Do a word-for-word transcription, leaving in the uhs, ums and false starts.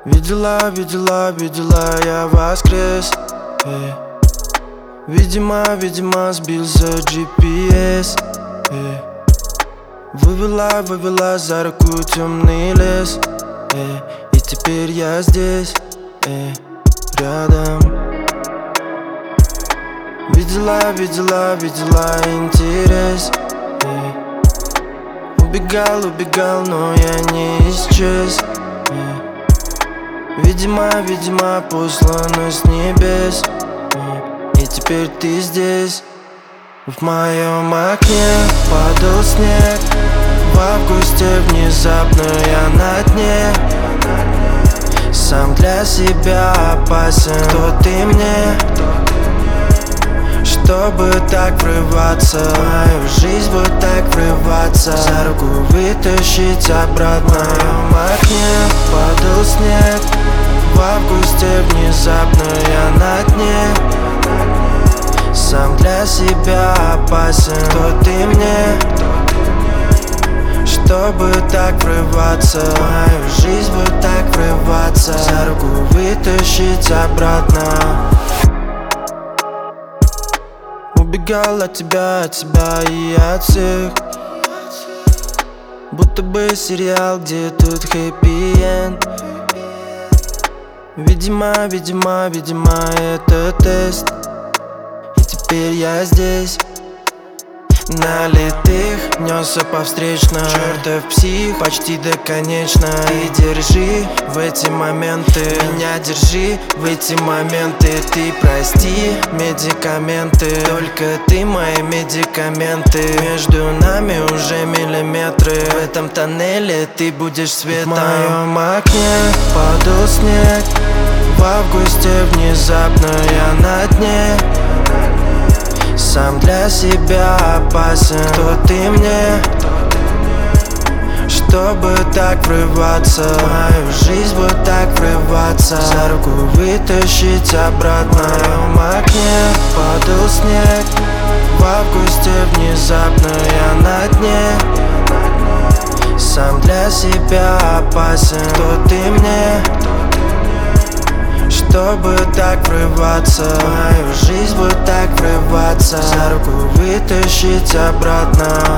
Видела, видела, видела, я воскрес, эй. Видимо, видимо, сбился джи пи эс, эй. Вывела, вывела за руку темный лес, эй. И теперь я здесь, эй, рядом. Видела, видела, видела интерес, эй. Убегал, убегал, но я не исчез, эй. Видимо, видимо, послано с небес, эй. И теперь ты здесь. В моем окне падал снег. В августе внезапно я на дне. Сам для себя опасен. Кто ты мне, чтобы так врываться в мою жизнь, вот так врываться, за руку вытащить обратно? В моем окне падал снег. В августе внезапно я на дне. Сам для себя опасен. Кто ты мне, чтобы так врываться в мою жизнь, вот так врываться, за руку вытащить обратно? Убегал от тебя, от тебя и от всех. Будто бы сериал, где тут хэппи-энд. Видимо, видимо, видимо, это тест. И теперь я здесь. Налитых несся по встречной. Чертов псих, почти до конечной. Ты держи в эти моменты, меня держи в эти моменты. Ты прости медикаменты, только ты мои медикаменты. Между нами уже миллиметры. В этом тоннеле ты будешь светом. В моем окне падал снег. В августе внезапно я на дне. Сам для себя опасен. Кто ты мне, чтобы так врываться в мою жизнь, вот так врываться, за руку вытащить обратно? В моем окне падал снег. В августе внезапно я на дне. Сам для себя опасен. Кто ты мне, чтобы так врываться в мою жизнь, вот так врываться, за руку вытащить обратно?